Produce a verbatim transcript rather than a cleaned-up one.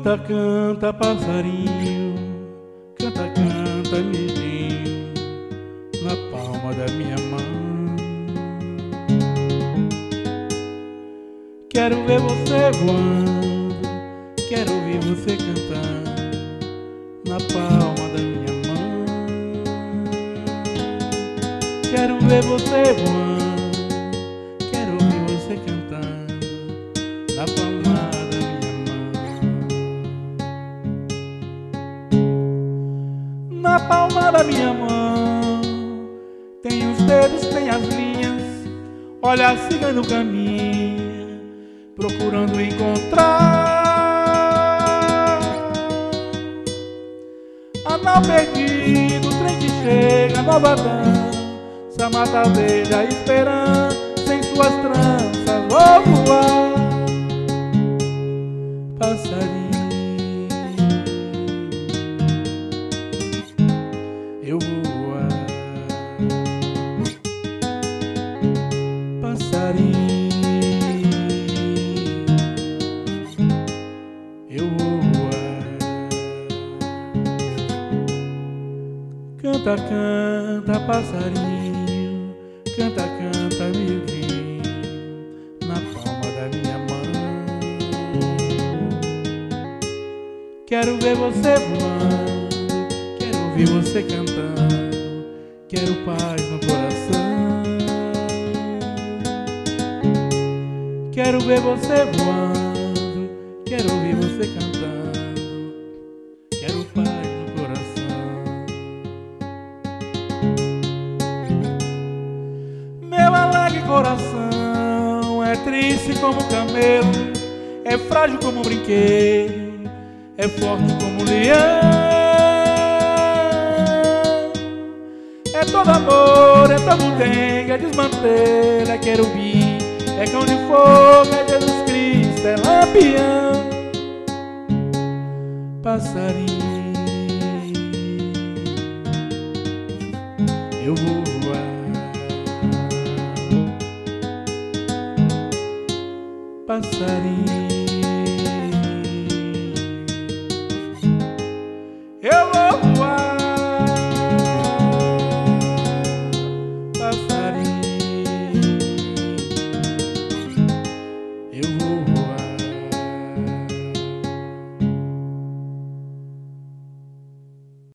Canta, canta, passarinho, canta, canta, midinho, na palma da minha mão. Quero ver você voando, quero ouvir você cantando, na palma da minha mão. Quero ver você voando, quero ouvir você cantando, na palma da minha mão. Na palma da minha mão tem os dedos, tem as linhas. Olha a siga no caminho, procurando encontrar. Anal perdido, trem que chega, nova dança, mata verde a esperança, sem suas tranças vou voar. Passarinho, eu vou voar. Passarinho, eu vou voar. Canta, canta, passarinho, canta, canta, milvinho, na palma da minha mão. Quero ver você voando, quero ouvir você cantando, quero paz no coração. Quero ver você voando, quero ouvir você cantando, quero paz no coração. Meu alegre coração é triste como camelo, é frágil como um brinquedo, é forte como um leão. É todo amor, é todo dengue, é desmantelo, é querubim, é cão de fogo, é Jesus Cristo, é lampião. Passarinho, eu vou voar. Passarinho,